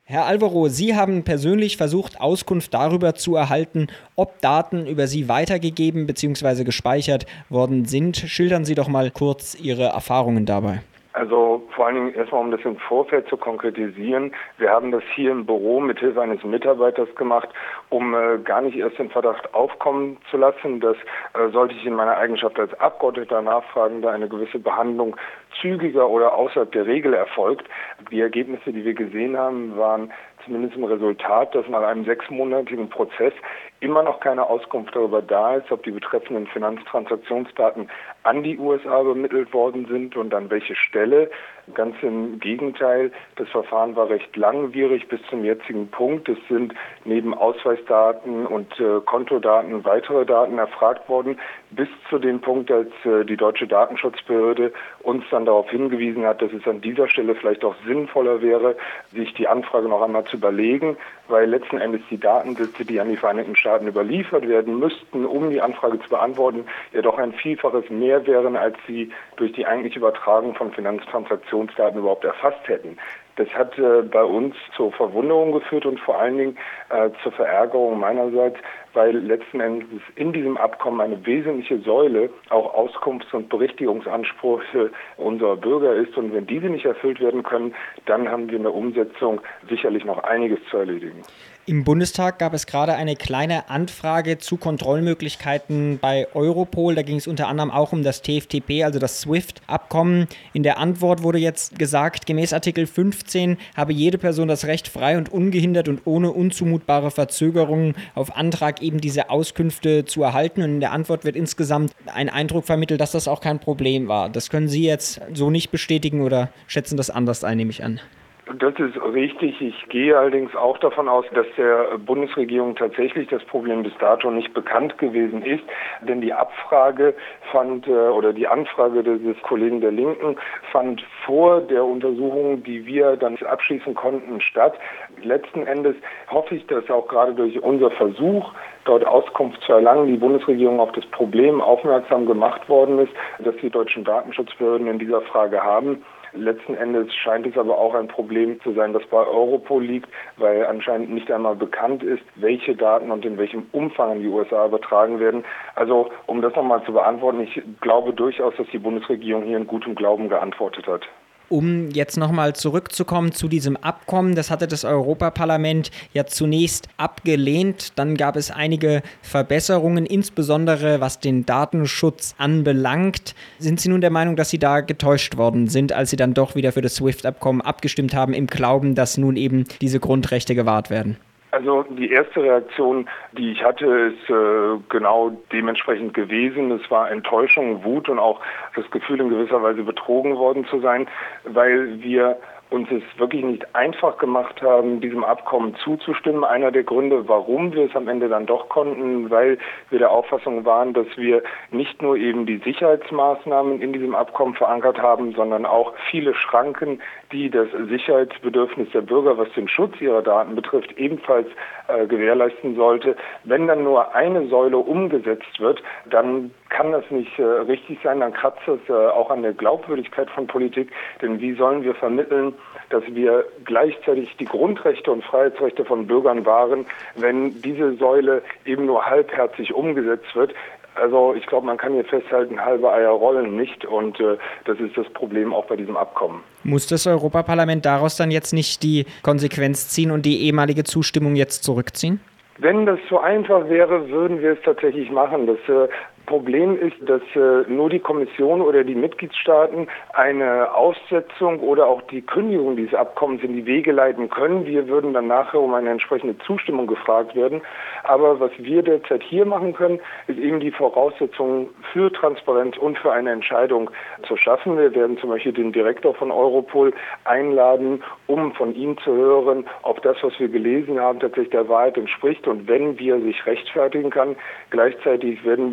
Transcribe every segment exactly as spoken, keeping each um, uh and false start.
Herr Alvaro, Sie haben persönlich versucht, Auskunft darüber zu erhalten, ob Daten über Sie weitergegeben bzw. gespeichert worden sind. Schildern Sie doch mal kurz Ihre Erfahrungen dabei. Also vor allen Dingen erstmal, um das im Vorfeld zu konkretisieren. Wir haben das hier im Büro mit Hilfe eines Mitarbeiters gemacht, um äh, gar nicht erst den Verdacht aufkommen zu lassen, dass äh, sollte ich in meiner Eigenschaft als Abgeordneter Nachfragender eine gewisse Behandlung zügiger oder außerhalb der Regel erfolgt. Die Ergebnisse, die wir gesehen haben, waren zumindest ein Resultat, dass nach einem sechsmonatigen Prozess immer noch keine Auskunft darüber da ist, ob die betreffenden Finanztransaktionsdaten an die U S A übermittelt worden sind und an welche Stelle. Ganz im Gegenteil, das Verfahren war recht langwierig bis zum jetzigen Punkt. Es sind neben Ausweisdaten und äh, Kontodaten weitere Daten erfragt worden, bis zu dem Punkt, als äh, die deutsche Datenschutzbehörde uns dann darauf hingewiesen hat, dass es an dieser Stelle vielleicht auch sinnvoller wäre, sich die Anfrage noch einmal zu überlegen, weil letzten Endes die Datensätze, die an die Vereinigten Staaten überliefert werden müssten, um die Anfrage zu beantworten, ja doch ein Vielfaches mehr wären, als sie durch die eigentliche Übertragung von Finanztransaktionsdaten überhaupt erfasst hätten. Das hat äh, bei uns zur Verwunderung geführt und vor allen Dingen äh, zur Verärgerung meinerseits, weil letzten Endes in diesem Abkommen eine wesentliche Säule auch Auskunfts- und Berichtigungsansprüche unserer Bürger ist. Und wenn diese nicht erfüllt werden können, dann haben wir in der Umsetzung sicherlich noch einiges zu erledigen. Im Bundestag gab es gerade eine kleine Anfrage zu Kontrollmöglichkeiten bei Europol. Da ging es unter anderem auch um das T F T P, also das SWIFT-Abkommen. In der Antwort wurde jetzt gesagt, gemäß Artikel fünfzehn habe jede Person das Recht, frei und ungehindert und ohne unzumutbare Verzögerungen auf Antrag eben diese Auskünfte zu erhalten. Und in der Antwort wird insgesamt ein Eindruck vermittelt, dass das auch kein Problem war. Das können Sie jetzt so nicht bestätigen oder schätzen das anders ein, nehme ich an. Das ist richtig. Ich gehe allerdings auch davon aus, dass der Bundesregierung tatsächlich das Problem bis dato nicht bekannt gewesen ist. Denn die Abfrage fand, oder die Anfrage des Kollegen der Linken fand vor der Untersuchung, die wir dann abschließen konnten, statt. Letzten Endes hoffe ich, dass auch gerade durch unser Versuch, dort Auskunft zu erlangen, die Bundesregierung auf das Problem aufmerksam gemacht worden ist, dass die deutschen Datenschutzbehörden in dieser Frage haben. Letzten Endes scheint es aber auch ein Problem zu sein, das bei Europol liegt, weil anscheinend nicht einmal bekannt ist, welche Daten und in welchem Umfang an die U S A übertragen werden. Also, um das nochmal zu beantworten, ich glaube durchaus, dass die Bundesregierung hier in gutem Glauben geantwortet hat. Um jetzt nochmal zurückzukommen zu diesem Abkommen, das hatte das Europaparlament ja zunächst abgelehnt. Dann gab es einige Verbesserungen, insbesondere was den Datenschutz anbelangt. Sind Sie nun der Meinung, dass Sie da getäuscht worden sind, als Sie dann doch wieder für das SWIFT-Abkommen abgestimmt haben, im Glauben, dass nun eben diese Grundrechte gewahrt werden? Also die erste Reaktion, die ich hatte, ist äh, genau dementsprechend gewesen. Es war Enttäuschung, Wut und auch das Gefühl, in gewisser Weise betrogen worden zu sein, weil wir uns es wirklich nicht einfach gemacht haben, diesem Abkommen zuzustimmen. Einer der Gründe, warum wir es am Ende dann doch konnten, weil wir der Auffassung waren, dass wir nicht nur eben die Sicherheitsmaßnahmen in diesem Abkommen verankert haben, sondern auch viele Schranken, die das Sicherheitsbedürfnis der Bürger, was den Schutz ihrer Daten betrifft, ebenfalls äh, gewährleisten sollte. Wenn dann nur eine Säule umgesetzt wird, dann kann das nicht äh, richtig sein, dann kratzt das äh, auch an der Glaubwürdigkeit von Politik, denn wie sollen wir vermitteln, dass wir gleichzeitig die Grundrechte und Freiheitsrechte von Bürgern wahren, wenn diese Säule eben nur halbherzig umgesetzt wird. Also ich glaube, man kann hier festhalten, halbe Eier rollen nicht und äh, das ist das Problem auch bei diesem Abkommen. Muss das Europaparlament daraus dann jetzt nicht die Konsequenz ziehen und die ehemalige Zustimmung jetzt zurückziehen? Wenn das so einfach wäre, würden wir es tatsächlich machen. Das äh, Problem ist, dass äh, nur die Kommission oder die Mitgliedstaaten eine Aussetzung oder auch die Kündigung dieses Abkommens in die Wege leiten können. Wir würden dann nachher um eine entsprechende Zustimmung gefragt werden. Aber was wir derzeit hier machen können, ist eben die Voraussetzungen für Transparenz und für eine Entscheidung zu schaffen. Wir werden zum Beispiel den Direktor von Europol einladen, um von ihm zu hören, ob das, was wir gelesen haben, tatsächlich der Wahrheit entspricht und wenn wir sich rechtfertigen kann. Gleichzeitig werden wir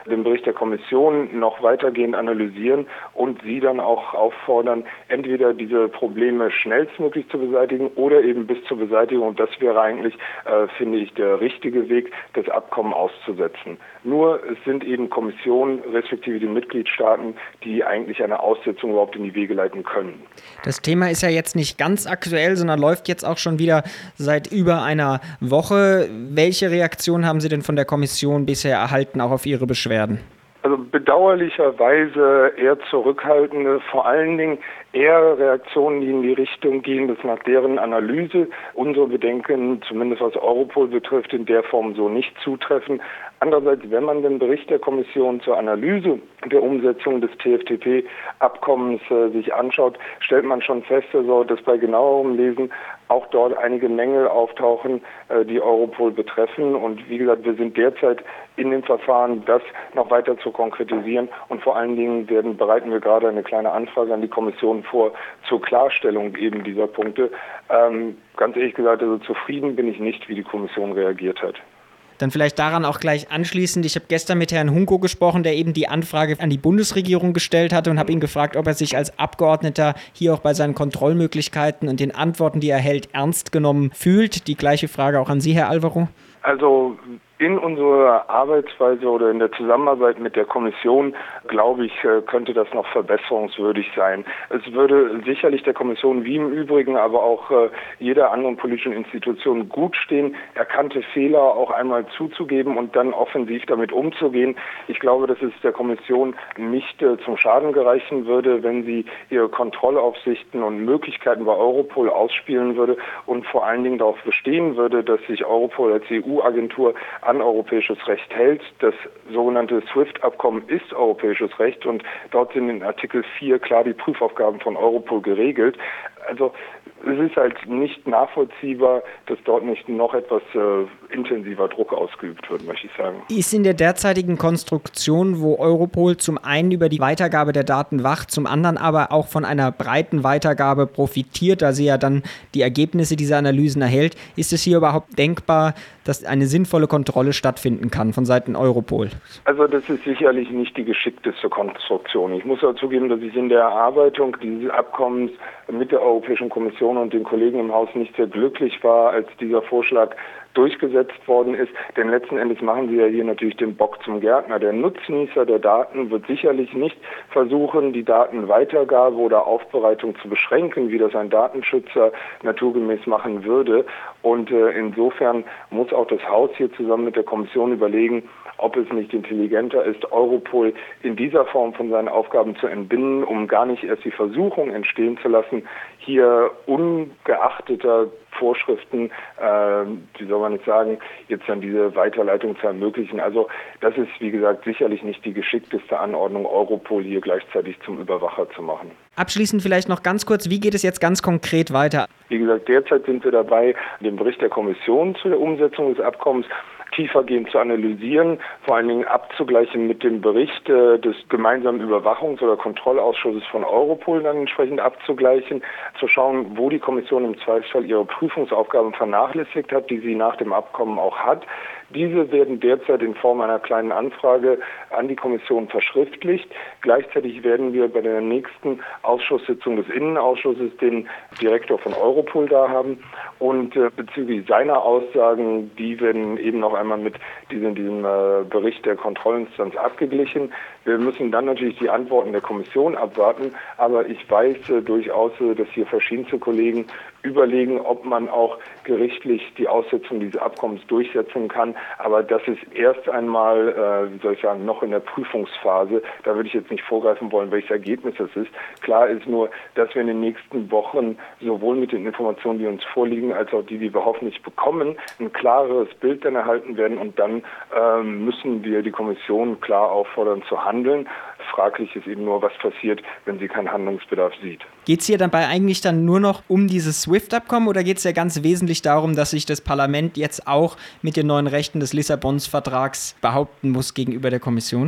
den Bericht der Kommission noch weitergehend analysieren und sie dann auch auffordern, entweder diese Probleme schnellstmöglich zu beseitigen oder eben bis zur Beseitigung. Und das wäre eigentlich, äh, finde ich, der richtige Weg, das Abkommen auszusetzen. Nur es sind eben Kommissionen respektive die Mitgliedstaaten, die eigentlich eine Aussetzung überhaupt in die Wege leiten können. Das Thema ist ja jetzt nicht ganz aktuell, sondern läuft jetzt auch schon wieder seit über einer Woche. Welche Reaktion haben Sie denn von der Kommission bisher erhalten, auch auf Ihre Beschwerden? Also bedauerlicherweise eher zurückhaltende, vor allen Dingen eher Reaktionen, die in die Richtung gehen, dass nach deren Analyse unsere Bedenken, zumindest was Europol betrifft, in der Form so nicht zutreffen. Andererseits, wenn man den Bericht der Kommission zur Analyse der Umsetzung des T F T P-Abkommens äh, sich anschaut, stellt man schon fest, also, dass bei genauerem Lesen auch dort einige Mängel auftauchen, äh, die Europol betreffen. Und wie gesagt, wir sind derzeit in dem Verfahren, das noch weiter zu konkretisieren. Und vor allen Dingen werden, bereiten wir gerade eine kleine Anfrage an die Kommission vor zur Klarstellung eben dieser Punkte. Ähm, ganz ehrlich gesagt, also zufrieden bin ich nicht, wie die Kommission reagiert hat. Dann vielleicht daran auch gleich anschließend. Ich habe gestern mit Herrn Hunko gesprochen, der eben die Anfrage an die Bundesregierung gestellt hatte und habe ihn gefragt, ob er sich als Abgeordneter hier auch bei seinen Kontrollmöglichkeiten und den Antworten, die er erhält, ernst genommen fühlt. Die gleiche Frage auch an Sie, Herr Alvaro. Also in unserer Arbeitsweise oder in der Zusammenarbeit mit der Kommission, glaube ich, könnte das noch verbesserungswürdig sein. Es würde sicherlich der Kommission wie im Übrigen, aber auch jeder anderen politischen Institution gut stehen, erkannte Fehler auch einmal zuzugeben und dann offensiv damit umzugehen. Ich glaube, dass es der Kommission nicht zum Schaden gereichen würde, wenn sie ihre Kontrollaufsichten und Möglichkeiten bei Europol ausspielen würde und vor allen Dingen darauf bestehen würde, dass sich Europol als E U-Agentur an europäisches Recht hält. Das sogenannte SWIFT-Abkommen ist europäisches Recht und dort sind in Artikel vier klar die Prüfaufgaben von Europol geregelt. Also es ist halt nicht nachvollziehbar, dass dort nicht noch etwas äh, intensiver Druck ausgeübt wird, möchte ich sagen. Ist in der derzeitigen Konstruktion, wo Europol zum einen über die Weitergabe der Daten wacht, zum anderen aber auch von einer breiten Weitergabe profitiert, da sie ja dann die Ergebnisse dieser Analysen erhält, ist es hier überhaupt denkbar, dass eine sinnvolle Kontrolle stattfinden kann von Seiten Europol? Also das ist sicherlich nicht die geschickteste Konstruktion. Ich muss ja zugeben, dass ich in der Erarbeitung dieses Abkommens mit der Europäischen Kommission und den Kollegen im Haus nicht sehr glücklich war, als dieser Vorschlag durchgesetzt worden ist. Denn letzten Endes machen sie ja hier natürlich den Bock zum Gärtner. Der Nutznießer der Daten wird sicherlich nicht versuchen, die Datenweitergabe oder Aufbereitung zu beschränken, wie das ein Datenschützer naturgemäß machen würde. Und äh, insofern muss auch das Haus hier zusammen mit der Kommission überlegen, ob es nicht intelligenter ist, Europol in dieser Form von seinen Aufgaben zu entbinden, um gar nicht erst die Versuchung entstehen zu lassen, hier ungeachteter Vorschriften, äh, wie soll man jetzt sagen, jetzt dann diese Weiterleitung zu ermöglichen. Also das ist, wie gesagt, sicherlich nicht die geschickteste Anordnung, Europol hier gleichzeitig zum Überwacher zu machen. Abschließend vielleicht noch ganz kurz, wie geht es jetzt ganz konkret weiter? Wie gesagt, derzeit sind wir dabei, den Bericht der Kommission zu der Umsetzung des Abkommens tiefergehend zu analysieren, vor allen Dingen abzugleichen mit dem Bericht äh, des gemeinsamen Überwachungs- oder Kontrollausschusses von Europol dann entsprechend abzugleichen, zu schauen, wo die Kommission im Zweifelsfall ihre Prüfungsaufgaben vernachlässigt hat, die sie nach dem Abkommen auch hat. Diese werden derzeit in Form einer kleinen Anfrage an die Kommission verschriftlicht. Gleichzeitig werden wir bei der nächsten Ausschusssitzung des Innenausschusses den Direktor von Europol da haben. Und äh, bezüglich seiner Aussagen, die werden eben noch einmal mit diesem, diesem äh, Bericht der Kontrollinstanz abgeglichen. Wir müssen dann natürlich die Antworten der Kommission abwarten. Aber ich weiß äh, durchaus, äh, dass hier verschiedenste Kollegen überlegen, ob man auch gerichtlich die Aussetzung dieses Abkommens durchsetzen kann. Aber das ist erst einmal, äh, wie soll ich sagen, noch in der Prüfungsphase. Da würde ich jetzt nicht vorgreifen wollen, welches Ergebnis das ist. Klar ist nur, dass wir in den nächsten Wochen sowohl mit den Informationen, die uns vorliegen, als auch die, die wir hoffentlich bekommen, ein klareres Bild dann erhalten werden. Und dann äh, müssen wir die Kommission klar auffordern zu handeln. Fraglich ist eben nur, was passiert, wenn sie keinen Handlungsbedarf sieht. Geht es hier dabei eigentlich dann nur noch um dieses SWIFT-Abkommen oder geht es ja ganz wesentlich darum, dass sich das Parlament jetzt auch mit den neuen Rechten des Lissabon-Vertrags behaupten muss gegenüber der Kommission?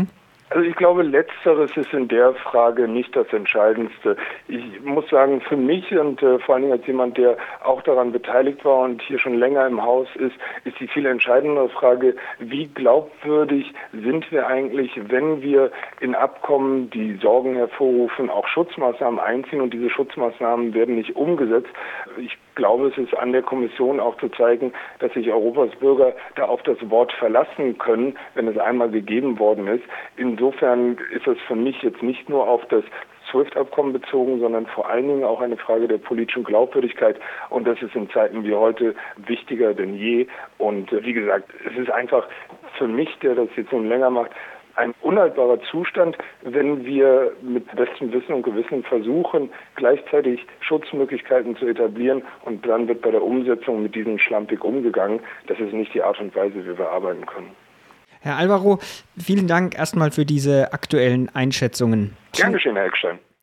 Also ich glaube, Letzteres ist in der Frage nicht das Entscheidendste. Ich muss sagen, für mich und äh, vor allen Dingen als jemand, der auch daran beteiligt war und hier schon länger im Haus ist, ist die viel entscheidendere Frage, wie glaubwürdig sind wir eigentlich, wenn wir in Abkommen, die Sorgen hervorrufen, auch Schutzmaßnahmen einziehen und diese Schutzmaßnahmen werden nicht umgesetzt. Ich glaube, es ist an der Kommission auch zu zeigen, dass sich Europas Bürger da auf das Wort verlassen können, wenn es einmal gegeben worden ist. Insofern ist es für mich jetzt nicht nur auf das SWIFT-Abkommen bezogen, sondern vor allen Dingen auch eine Frage der politischen Glaubwürdigkeit. Und das ist in Zeiten wie heute wichtiger denn je. Und wie gesagt, es ist einfach für mich, der das jetzt nun länger macht, ein unhaltbarer Zustand, wenn wir mit bestem Wissen und Gewissen versuchen, gleichzeitig Schutzmöglichkeiten zu etablieren und dann wird bei der Umsetzung mit diesen schlampig umgegangen. Das ist nicht die Art und Weise, wie wir arbeiten können. Herr Alvaro, vielen Dank erstmal für diese aktuellen Einschätzungen. Gern geschehen, Herr Eckstein.